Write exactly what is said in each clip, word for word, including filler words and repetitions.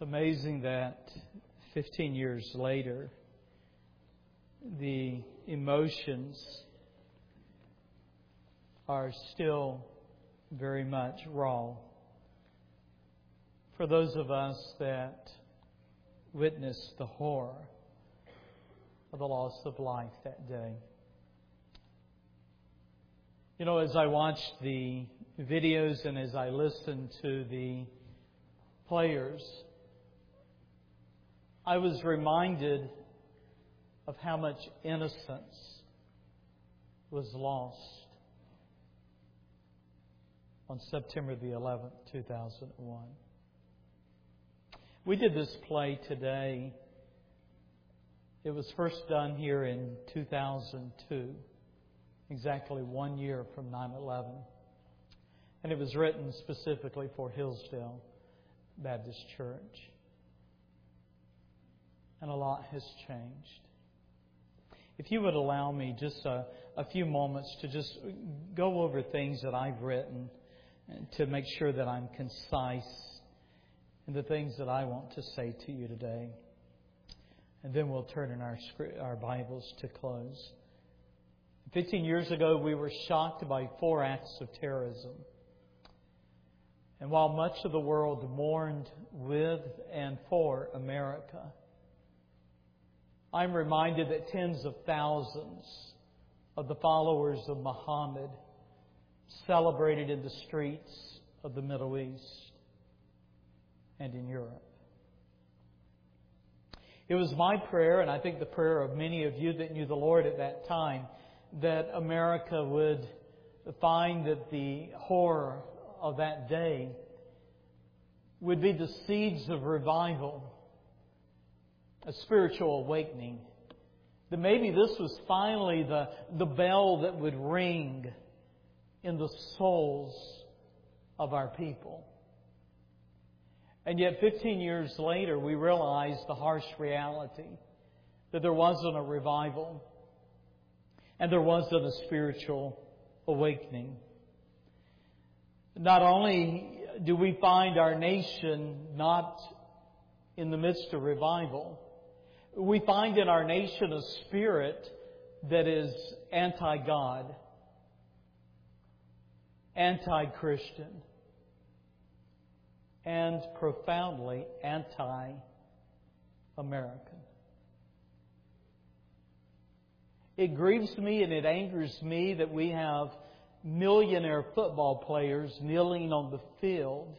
It's amazing that fifteen years later, the emotions are still very much raw. For those of us that witnessed the horror of the loss of life that day. You know, as I watched the videos and as I listened to the players, I was reminded of how much innocence was lost on September the eleventh, two thousand one. We did this play today. It was first done here in two thousand two, exactly one year from nine eleven. And it was written specifically for Hillsdale Baptist Church. And a lot has changed. If you would allow me just a, a few moments to just go over things that I've written to make sure that I'm concise in the things that I want to say to you today. And then we'll turn in our our Bibles to close. Fifteen years ago, we were shocked by four acts of terrorism. And while much of the world mourned with and for America, I'm reminded that tens of thousands of the followers of Muhammad celebrated in the streets of the Middle East and in Europe. It was my prayer, and I think the prayer of many of you that knew the Lord at that time, that America would find that the horror of that day would be the seeds of revival, a spiritual awakening. That maybe this was finally the, the bell that would ring in the souls of our people. And yet fifteen years later, we realize the harsh reality that there wasn't a revival and there wasn't a spiritual awakening. Not only do we find our nation not in the midst of revival, we find in our nation a spirit that is anti-God, anti-Christian, and profoundly anti-American. It grieves me and it angers me that we have millionaire football players kneeling on the field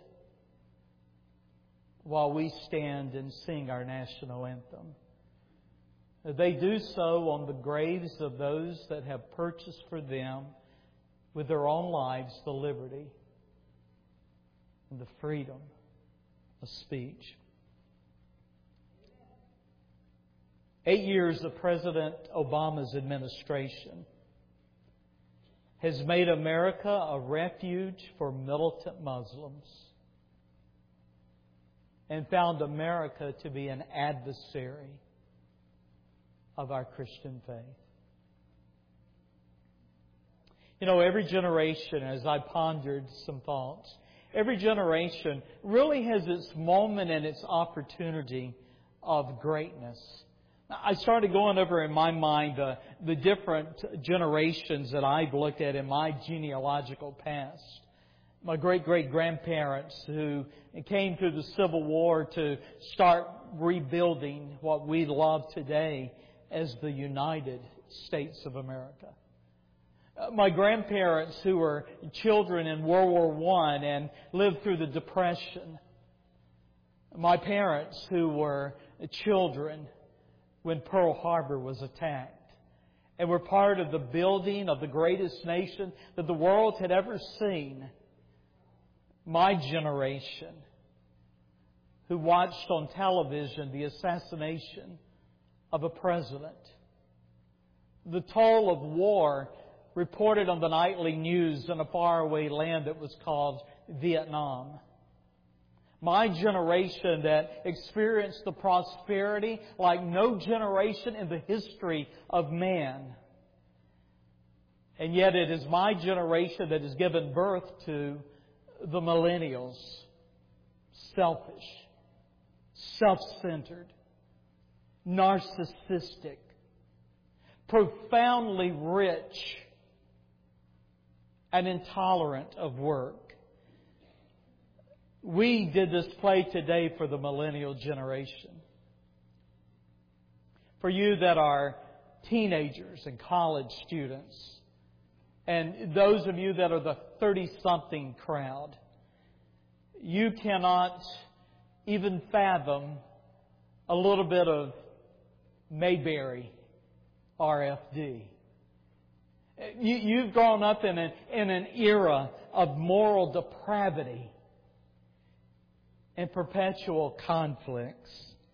while we stand and sing our national anthem. They do so on the graves of those that have purchased for them with their own lives the liberty and the freedom of speech. Eight years of President Obama's administration has made America a refuge for militant Muslims and found America to be an adversary of our Christian faith. You know, every generation, as I pondered some thoughts, every generation really has its moment and its opportunity of greatness. I started going over in my mind the, the different generations that I've looked at in my genealogical past. My great-great-grandparents who came through the Civil War to start rebuilding what we love today as the United States of America. My grandparents who were children in World War One and lived through the Depression. My parents who were children when Pearl Harbor was attacked and were part of the building of the greatest nation that the world had ever seen. My generation who watched on television the assassination of a president. The toll of war reported on the nightly news in a faraway land that was called Vietnam. My generation that experienced the prosperity like no generation in the history of man. And yet it is my generation that has given birth to the millennials. Selfish, self-centered, narcissistic, profoundly rich, and intolerant of work. We did this play today for the millennial generation. For you that are teenagers and college students, and those of you that are the thirty-something crowd, you cannot even fathom a little bit of Mayberry R F D. You, you've grown up in an, in an era of moral depravity and perpetual conflicts.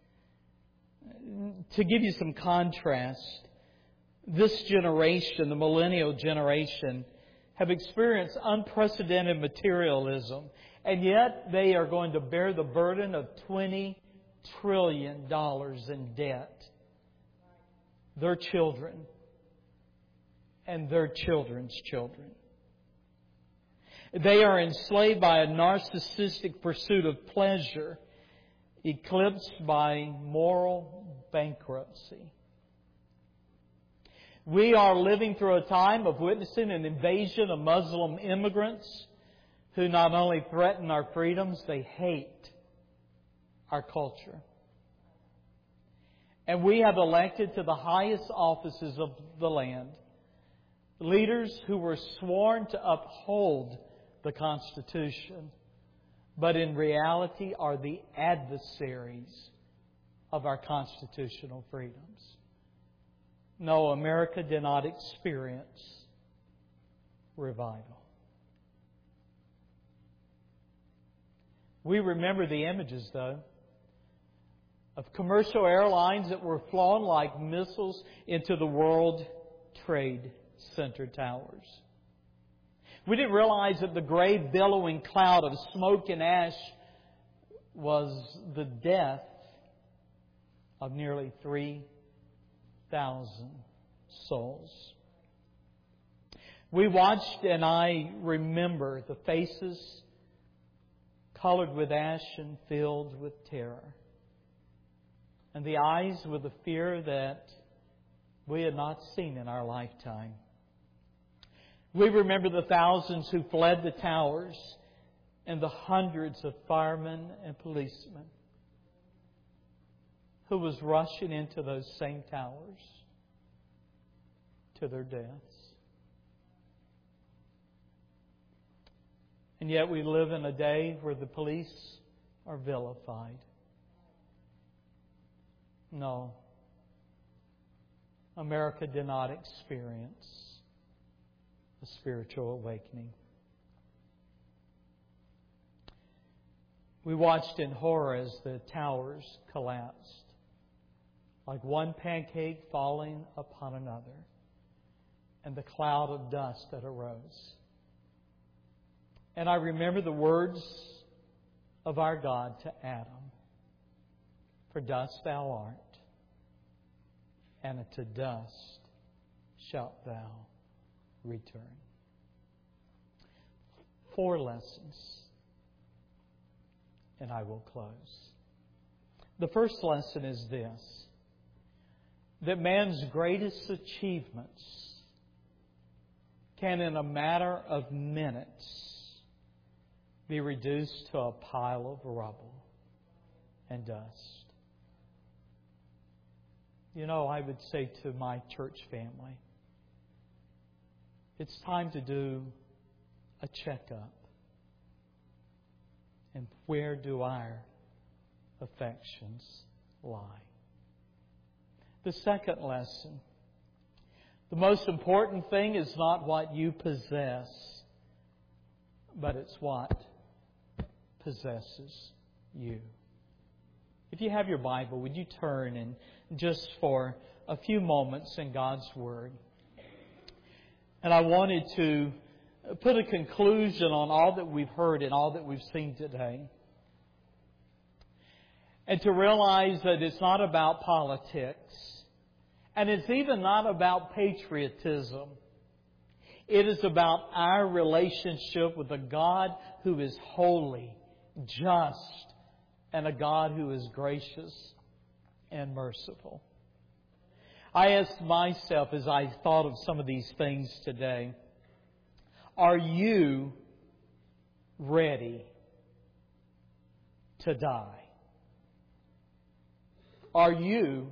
To give you some contrast, this generation, the millennial generation, have experienced unprecedented materialism, and yet they are going to bear the burden of twenty trillion dollars in debt. Their children and their children's children. They are enslaved by a narcissistic pursuit of pleasure, eclipsed by moral bankruptcy. We are living through a time of witnessing an invasion of Muslim immigrants who not only threaten our freedoms, they hate our culture. And we have elected to the highest offices of the land leaders who were sworn to uphold the Constitution, but in reality are the adversaries of our constitutional freedoms. No, America did not experience revival. We remember the images, though, of commercial airlines that were flown like missiles into the World Trade Center towers. We didn't realize that the gray billowing cloud of smoke and ash was the death of nearly three thousand souls. We watched, and I remember the faces colored with ash and filled with terror, and the eyes with a fear that we had not seen in our lifetime. We remember the thousands who fled the towers and the hundreds of firemen and policemen who was rushing into those same towers to their deaths. And yet we live in a day where the police are vilified. No. America did not experience a spiritual awakening. We watched in horror as the towers collapsed, like one pancake falling upon another, and the cloud of dust that arose. And I remember the words of our God to Adam, "For dust thou art, and to dust shalt thou return." Four lessons, and I will close. The first lesson is this: that man's greatest achievements can, in a matter of minutes, be reduced to a pile of rubble and dust. You know, I would say to my church family, it's time to do a checkup. And where do our affections lie? The second lesson: the most important thing is not what you possess, but it's what possesses you. If you have your Bible, would you turn and just for a few moments in God's Word? And I wanted to put a conclusion on all that we've heard and all that we've seen today. And to realize that it's not about politics. And it's even not about patriotism. It is about our relationship with a God who is holy, just, and a God who is gracious and merciful. I asked myself as I thought of some of these things today, are you ready to die? Are you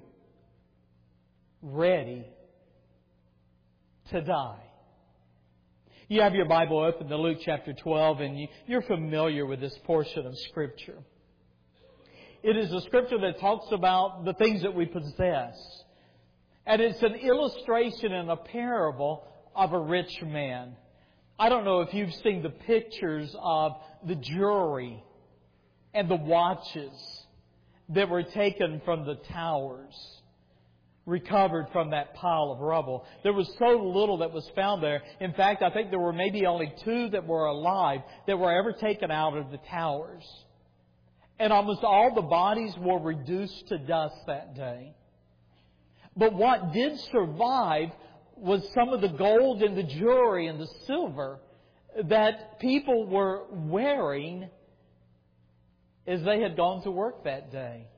ready to die? You have your Bible open to Luke chapter twelve, and you, you're familiar with this portion of Scripture. It is a Scripture that talks about the things that we possess. And it's an illustration and a parable of a rich man. I don't know if you've seen the pictures of the jewelry and the watches that were taken from the towers, recovered from that pile of rubble. There was so little that was found there. In fact, I think there were maybe only two that were alive that were ever taken out of the towers. And almost all the bodies were reduced to dust that day. But what did survive was some of the gold and the jewelry and the silver that people were wearing as they had gone to work that day.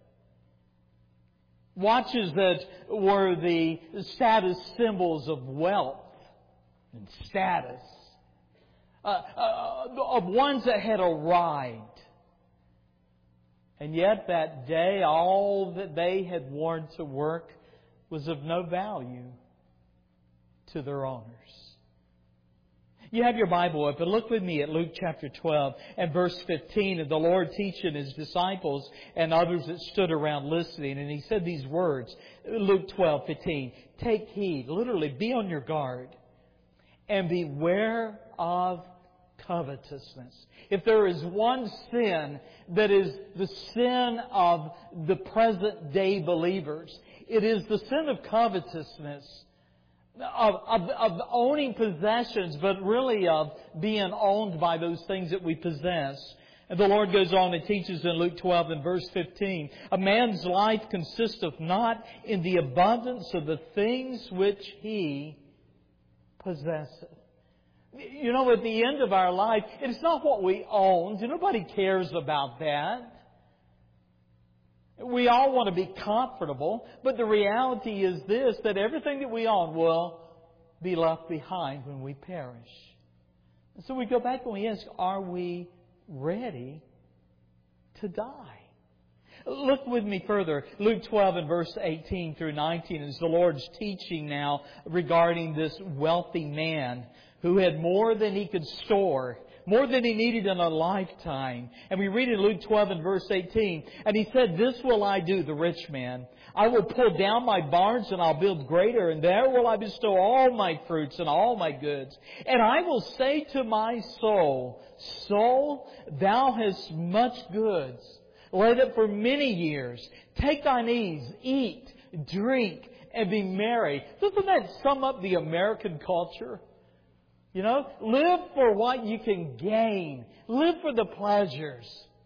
Watches that were the status symbols of wealth and status. Uh, uh, of ones that had arrived. And yet that day, all that they had worn to work was of no value to their owners. You have your Bible open. Look with me at Luke chapter twelve and verse fifteen. And the Lord teaching His disciples and others that stood around listening. And He said these words, Luke twelve fifteen. Take heed, literally be on your guard, and beware of covetousness. If there is one sin that is the sin of the present day believers, it is the sin of covetousness. Of, of, of owning possessions, but really of being owned by those things that we possess. And the Lord goes on and teaches in Luke twelve and verse fifteen, a man's life consisteth not in the abundance of the things which he possesseth. You know, at the end of our life, it's not what we own. Nobody cares about that. We all want to be comfortable, but the reality is this, that everything that we own will be left behind when we perish. And so we go back and we ask, are we ready to die? Look with me further. Luke twelve and verse eighteen through nineteen is the Lord's teaching now regarding this wealthy man who had more than he could store, more than he needed in a lifetime. And we read in Luke twelve and verse eighteen, and he said, this will I do, the rich man. I will pull down my barns and I'll build greater, and there will I bestow all my fruits and all my goods. And I will say to my soul, soul, thou hast much goods, laid up for many years. Take thine ease, eat, drink, and be merry. Doesn't that sum up the American culture? You know, live for what you can gain. Live for the pleasures.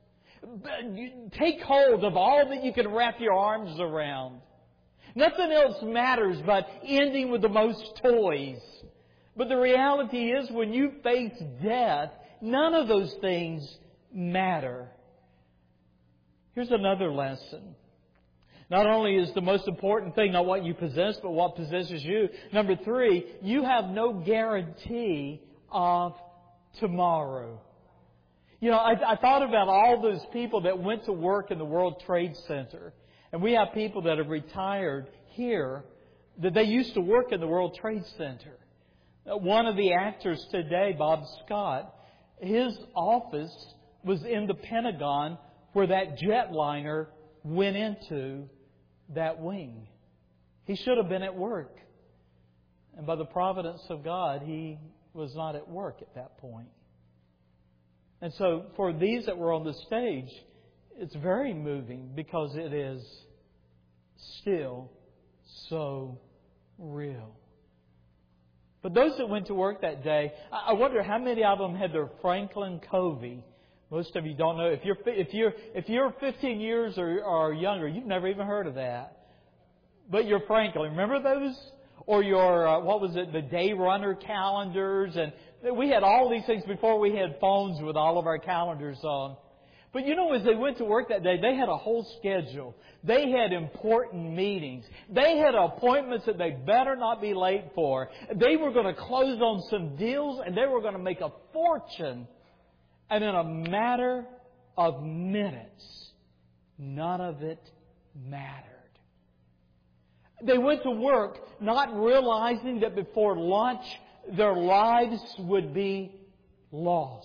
Take hold of all that you can wrap your arms around. Nothing else matters but ending with the most toys. But the reality is, when you face death, none of those things matter. Here's another lesson. Not only is the most important thing not what you possess, but what possesses you. Number three, you have no guarantee of tomorrow. You know, I, I thought about all those people that went to work in the World Trade Center. And we have people that have retired here that they used to work in the World Trade Center. One of the actors today, Bob Scott, his office was in the Pentagon where that jetliner went into that wing. He should have been at work. And by the providence of God, he was not at work at that point. And so for these that were on the stage, it's very moving because it is still so real. But those that went to work that day, I wonder how many of them had their Franklin Covey. Most of you don't know. If you're if you're if you're fifteen years or, or younger, you've never even heard of that. But your Franklin, remember those? Or your uh, what was it? The Day Runner calendars, and we had all these things before we had phones with all of our calendars on. But you know, as they went to work that day, they had a whole schedule. They had important meetings. They had appointments that they better not be late for. They were going to close on some deals and they were going to make a fortune. And in a matter of minutes, none of it mattered. They went to work not realizing that before lunch their lives would be lost.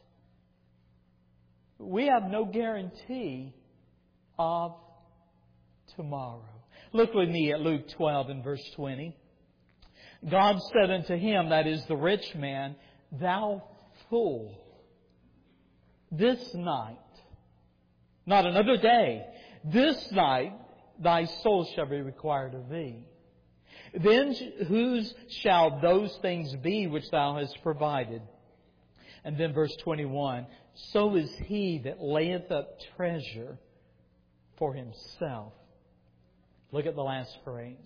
We have no guarantee of tomorrow. Look with me at Luke twelve and verse twenty. God said unto him, that is the rich man, Thou fool, this night, not another day, this night thy soul shall be required of thee. Then whose shall those things be which thou hast provided? And then verse twenty-one, so is he that layeth up treasure for himself. Look at the last phrase.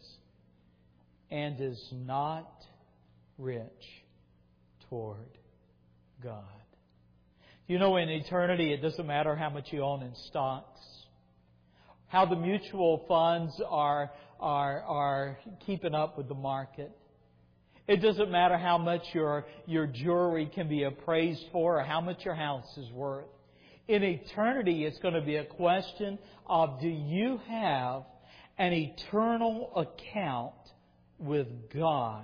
And is not rich toward God. You know, in eternity, it doesn't matter how much you own in stocks, how the mutual funds are, are, are keeping up with the market. It doesn't matter how much your, your jewelry can be appraised for or how much your house is worth. In eternity, it's going to be a question of, do you have an eternal account with God,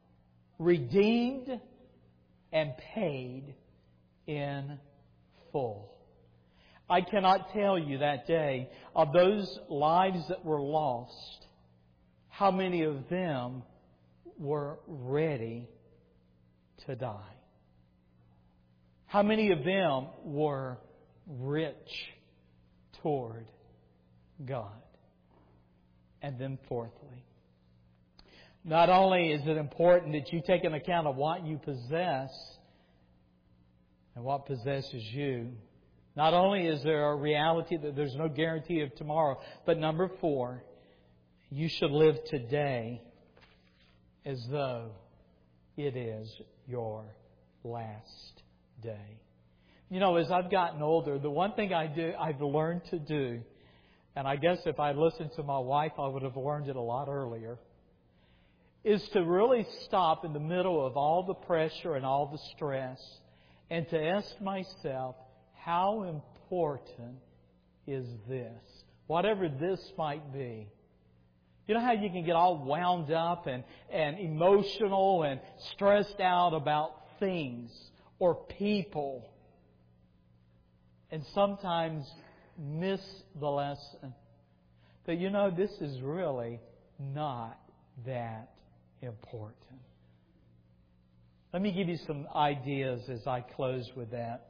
redeemed and paid in full? I cannot tell you that day of those lives that were lost, how many of them were ready to die. How many of them were rich toward God? And then fourthly, not only is it important that you take an account of what you possess and what possesses you, not only is there a reality that there's no guarantee of tomorrow, but number four, you should live today as though it is your last day. You know, as I've gotten older, the one thing I do, I've learned to do, and I guess if I listened to my wife, I would have learned it a lot earlier, is to really stop in the middle of all the pressure and all the stress and to ask myself, how important is this? Whatever this might be. You know how you can get all wound up and, and emotional and stressed out about things or people and sometimes miss the lesson that, you know, this is really not that important. Let me give you some ideas as I close with that.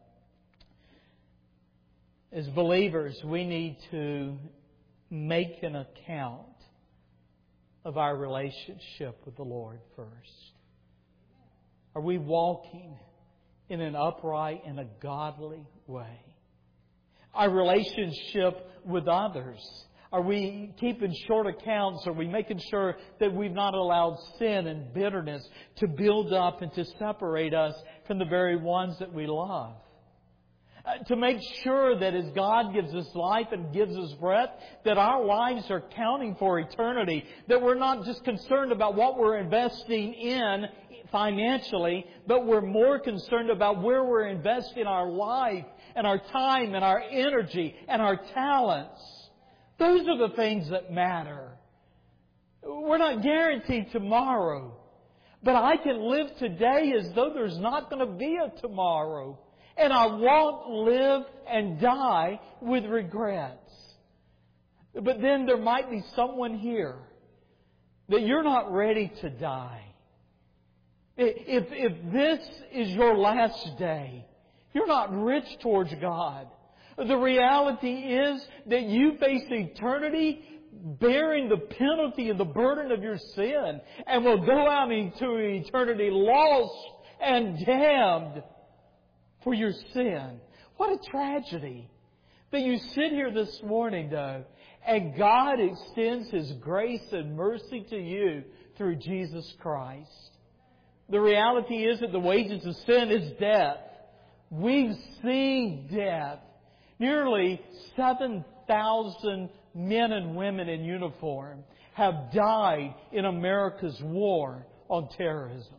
As believers, we need to make an account of our relationship with the Lord first. Are we walking in an upright and a godly way? Our relationship with others. Are we keeping short accounts? Are we making sure that we've not allowed sin and bitterness to build up and to separate us from the very ones that we love? Uh, to make sure that as God gives us life and gives us breath, that our lives are counting for eternity. That we're not just concerned about what we're investing in financially, but we're more concerned about where we're investing our life and our time and our energy and our talents. Those are the things that matter. We're not guaranteed tomorrow, but I can live today as though there's not going to be a tomorrow. And I won't live and die with regrets. But then there might be someone here that you're not ready to die. If, if this is your last day, you're not rich towards God. The reality is that you face eternity bearing the penalty and the burden of your sin and will go out into eternity lost and damned for your sin. What a tragedy that you sit here this morning, though, and God extends His grace and mercy to you through Jesus Christ. The reality is that the wages of sin is death. We've seen death. Nearly seven thousand men and women in uniform have died in America's war on terrorism.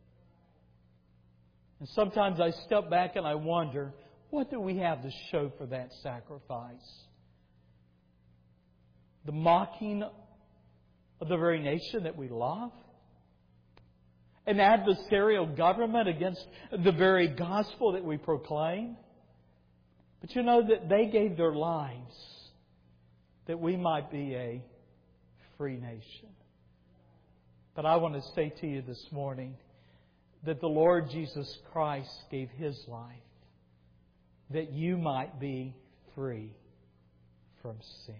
And sometimes I step back and I wonder, what do we have to show for that sacrifice? The mocking of the very nation that we love? An adversarial government against the very gospel that we proclaim? But you know that they gave their lives that we might be a free nation. But I want to say to you this morning that the Lord Jesus Christ gave His life that you might be free from sin.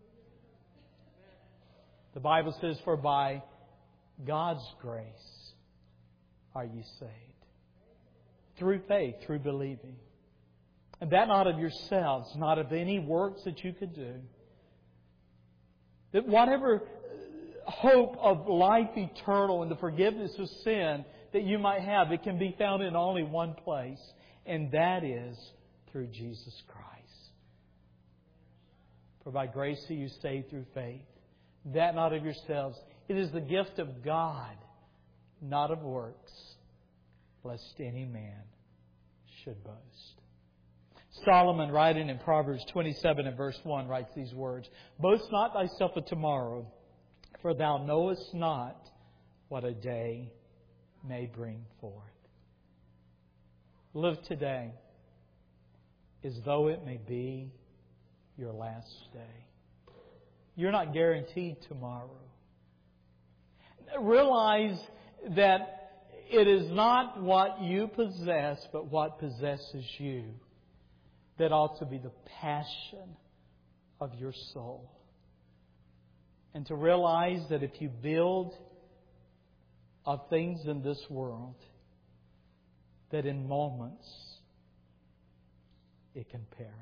The Bible says, for by God's grace are you saved. Through faith, through believing. And that not of yourselves, not of any works that you could do. That whatever hope of life eternal and the forgiveness of sin that you might have, it can be found in only one place. And that is through Jesus Christ. For by grace are you saved through faith. That not of yourselves. It is the gift of God, not of works, lest any man should boast. Solomon, writing in Proverbs twenty-seven and verse one, writes these words, boast not thyself of tomorrow, for thou knowest not what a day may bring forth. Live today as though it may be your last day. You're not guaranteed tomorrow. Realize that it is not what you possess, but what possesses you that ought to be the passion of your soul. And to realize that if you build of things in this world, that in moments it can perish.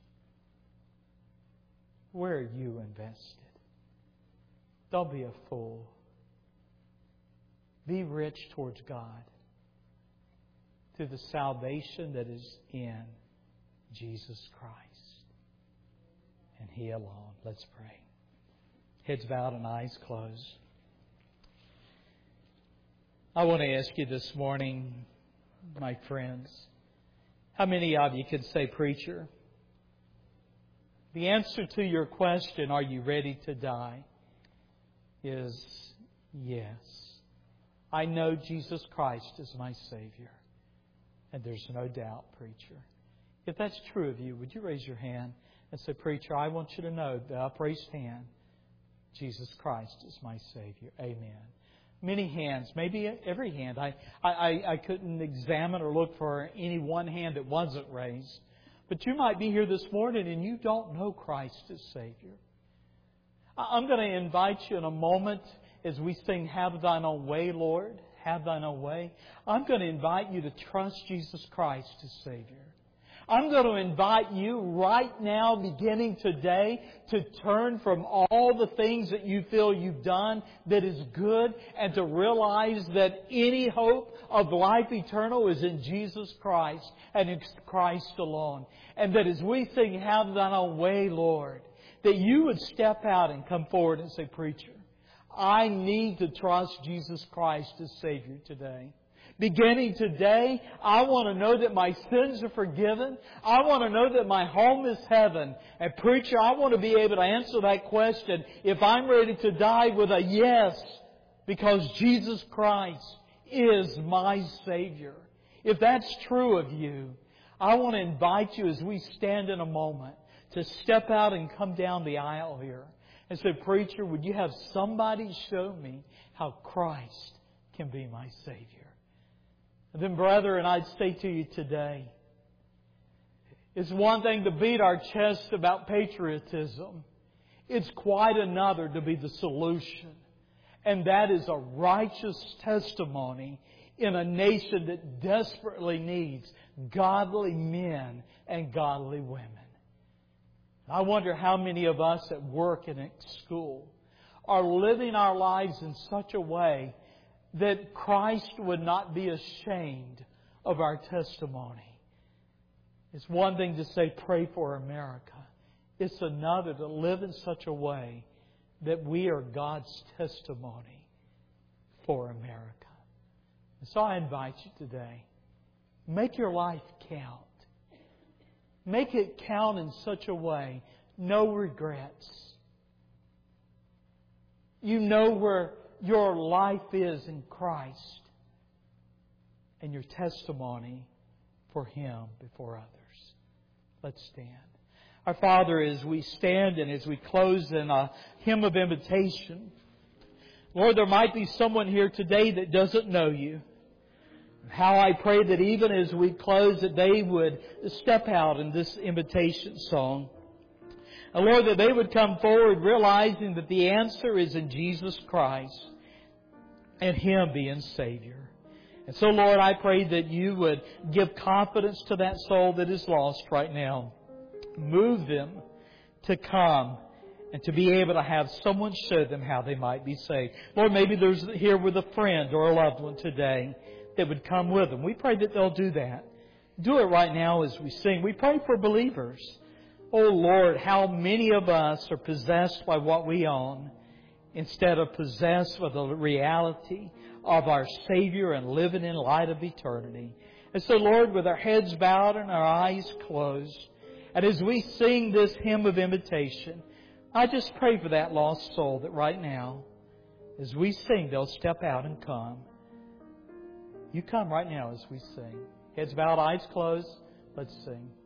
Where are you invested? Don't be a fool. Be rich towards God through the salvation that is in Jesus Christ and He alone. Let's pray. Heads bowed and eyes closed. I want to ask you this morning, my friends, how many of you could say, preacher, the answer to your question, are you ready to die, is yes. I know Jesus Christ is my Savior. And there's no doubt, preacher. If that's true of you, would you raise your hand and say, preacher, I want you to know, the upraised hand, Jesus Christ is my Savior. Amen. Many hands, maybe every hand. I, I, I couldn't examine or look for any one hand that wasn't raised. But you might be here this morning and you don't know Christ as Savior. I'm going to invite you in a moment as we sing, Have Thine Own Way, Lord, Have Thine Own Way. I'm going to invite you to trust Jesus Christ as Savior. I'm going to invite you right now, beginning today, to turn from all the things that you feel you've done that is good and to realize that any hope of life eternal is in Jesus Christ and in Christ alone. And that as we sing, Have Thine Own Way, Lord, that you would step out and come forward and say, preacher, I need to trust Jesus Christ as Savior today. Beginning today, I want to know that my sins are forgiven. I want to know that my home is heaven. And preacher, I want to be able to answer that question if I'm ready to die with a yes, because Jesus Christ is my Savior. If that's true of you, I want to invite you as we stand in a moment to step out and come down the aisle here and say, preacher, would you have somebody show me how Christ can be my Savior? And then, brethren, I'd say to you today, it's one thing to beat our chest about patriotism. It's quite another to be the solution. And that is a righteous testimony in a nation that desperately needs godly men and godly women. I wonder how many of us at work and at school are living our lives in such a way that Christ would not be ashamed of our testimony. It's one thing to say, pray for America. It's another to live in such a way that we are God's testimony for America. And so I invite you today, make your life count. Make it count in such a way, no regrets. You know where your life is in Christ and your testimony for Him before others. Let's stand. Our Father, as we stand and as we close in a hymn of invitation, Lord, there might be someone here today that doesn't know You. How I pray that even as we close, that they would step out in this invitation song. And Lord, that they would come forward realizing that the answer is in Jesus Christ and Him being Savior. And so, Lord, I pray that You would give confidence to that soul that is lost right now. Move them to come and to be able to have someone show them how they might be saved. Lord, maybe there's here with a friend or a loved one today that would come with them. We pray that they'll do that. Do it right now as we sing. We pray for believers. Oh Lord, how many of us are possessed by what we own instead of possessed with the reality of our Savior and living in light of eternity. And so, Lord, with our heads bowed and our eyes closed, and as we sing this hymn of invitation, I just pray for that lost soul that right now, as we sing, they'll step out and come. You come right now as we sing. Heads bowed, eyes closed. Let's sing.